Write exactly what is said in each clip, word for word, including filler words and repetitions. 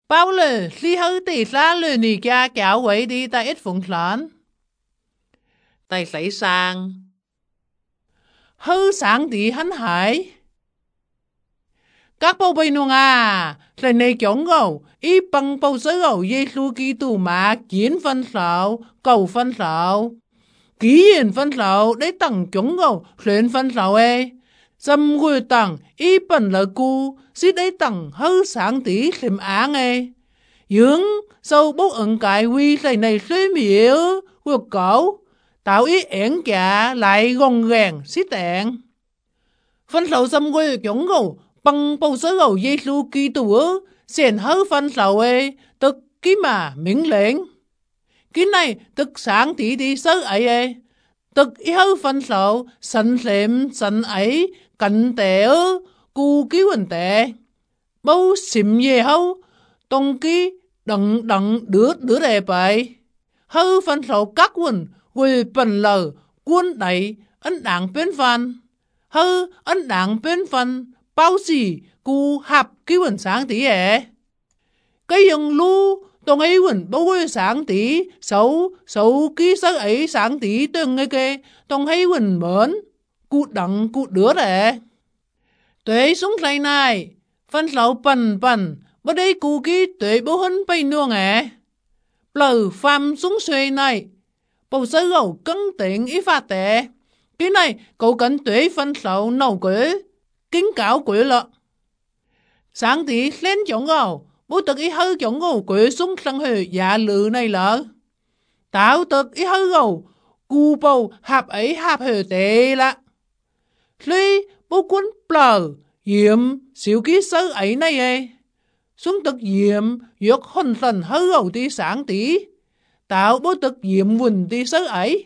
bao lờ li hư tỷ xa lờ nì kia kéo quấy đi ta ít phụng lớn. Tài xảy sang. Hư sáng tí hắn hải. Các bầu bây nung à, lời này chống gầu, ý bằng bầu sơ gầu Giê-xu Kitô mà kiến phân sầu, cầu phân sầu. Ký hiền phân sầu, đấy tầng chống gầu, luyện phân sầu ê. Dâm gùi tầng, ý bần lợi cu, xí đấy tầng hư sáng tí xìm áng ê. Nhưng, sau bốc ẩn cái huy lời này suy miệng, vượt cấu, tạo ý ẻn kẻ lại gồng gàng xí tẹn. Phân sầu dâm gùi chống gầu, bằng bầu sơ gầu Giê-xu Kitô xền hư phân sầu ê, tức ký mà miễn lệnh. Cái này tức sáng tí đi sơ ấy ê, tức ý hư phân sầu, sẵn xệm sẵn ấy, cạnh tệ ư, cu ký quần tệ. Bầu xìm dê hâu, tông ký đặng đặng đứa đứa đề bậy. Hư phân sầu các quần, quỳ bần lờ, quân đẩy, ấn đảng bên phân. Hư ấn đảng bên phân, bao gì cụ hạp ký quần sáng tí ế. Cái dùng lưu tông ấy quần bao quê sáng tí, xấu, xấu ký sắc ấy sáng tí tương ngay kê, tông ấy quần mến, cụ đặng cụ đứa ế. Tuế xuống say này, phân sầu bần bần, bởi đây cụ ký tuế bố hân bay nuông ế. Lờ phàm xuống xuê này, bầu sơ gầu cân tiện ý phá tệ. Cái này cậu cần tuế phân sầu nâu quế, kính cáo quế lọ. Sáng tí lên chống gầu, bố thực ý hư chống gầu quế xuống sân hề dạ lự này lỡ. Tạo thực ý hư gầu, cù bầu hạp ấy hạp hề tệ lạ. Lý bố quân plờ, diệm xíu ký sơ ấy này ê. Xuống thực diệm dược hôn thần hư gầu tí sáng tí. Tạo bố thực diệm vùn tí sơ ấy.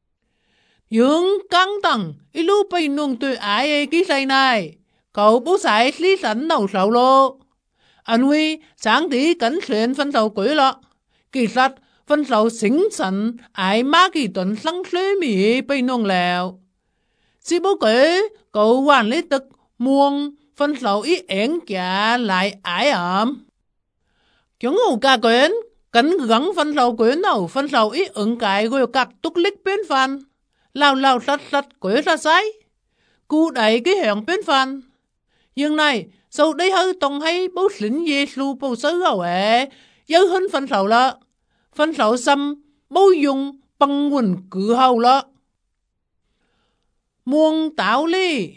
Dương căng tầng, ý lưu bây nung tùy ái ê ký say này. Cậu bố xài lý sẵn đầu sầu lô. Anh huy sáng tí cẩn xuyên phân sầu quỷ lọ. Kỳ sát phân sầu xính sẵn ái má kỳ tuần sẵn xuế mì bây nung lèo. Xí bố quỷ cậu hoàn lý tức muông phân sầu ý ẻn kìa lại ái ẩm. Chúng ngủ ca quyến cẩn gắn phân sầu quyến nào phân sầu ý ứng cái gồi cạc túc lích bên phân. Lao lao sắt sắt quế ra sáy. Cụ đẩy cái hẹn bên phân. Nhưng này, sau đây hơi tổng hay bố xính Giê-xu bố sơ gầu ế, dấu hơn phân sầu lọ. Phân sầu xâm, bố dùng bằng quần cử hầu lọ. Muông tạo ly.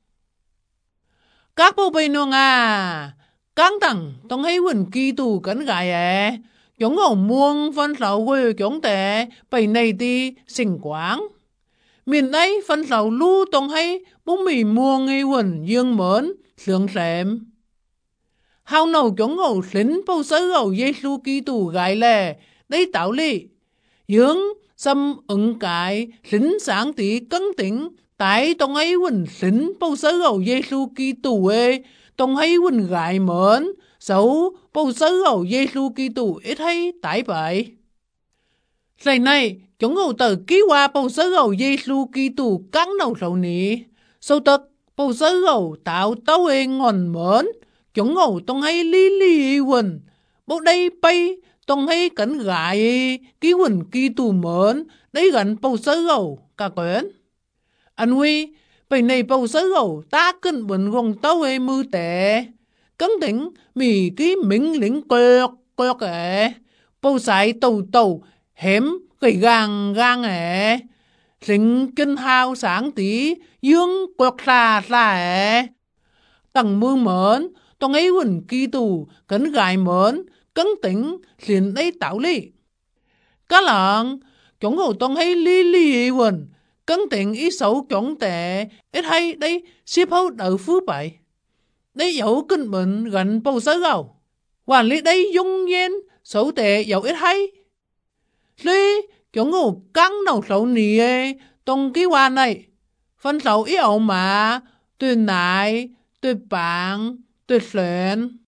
Các bố bây nông à, căng thẳng tổng hay quần kỳ tù cấn gài ế. Chúng ngầu muông phân sầu quê chúng tệ, bây này đi xinh quáng. Mình ấy phân sầu lưu tổng hay bố mì muông nghi quần dương mến, sướng xem. Hào nầu chống ngầu xính bầu sơ gầu Giê-xu Kitô gái lè, đây tạo lý. Dương xâm ứng cái xính sáng tí cân tính, tại tổng ấy quần xính bầu sơ gầu Giê-xu Kitô ê, tổng ấy quần gái mến, xấu bầu sơ gầu Giê-xu Kitô ít hay tái bậy. Ngày này, chúng ngầu tờ ký qua bầu sơ gầu Giê-xu Kitô cắn đầu sầu ní. Sau tức, bầu sơ gầu tạo tấu ê ngon mến, chúng ngầu tông hay lý lý quần. Bộ đây bay, tông hay cẩn gái ký quần Kitô mến, đấy gần bầu sơ gầu cả quyến. Anh huy, bây này bầu sơ gầu ta cân bẩn gồng tấu ê mư tệ. Cấn tính, mì ký mình lính quẹt quẹt ế. Bầu xài tàu tàu, hém gầy gang gang ế. Sinh kinh hào sáng tí, dương quẹt xa xa ế. Tầng mưa mến, tông ấy quần Kitô cấn gài mến, cấn tính, xin đây tạo lý. Các lợn, chúng ngầu tông ấy lý lý quần, cấn tính ý xấu chúng tệ, ít hay đây xếp hấu đỡ phú bậy. Đây dẫu kinh bệnh gần bầu sơ gầu. Hoàn lý đây dung nhiên, xấu tệ dẫu ít hay. Lý, chúng ngầu căng đầu xấu nì ê, tông ký hoa này. Phân xấu ý ẩu mà, tuyệt nại, tuyệt bạn, tuyệt luyện.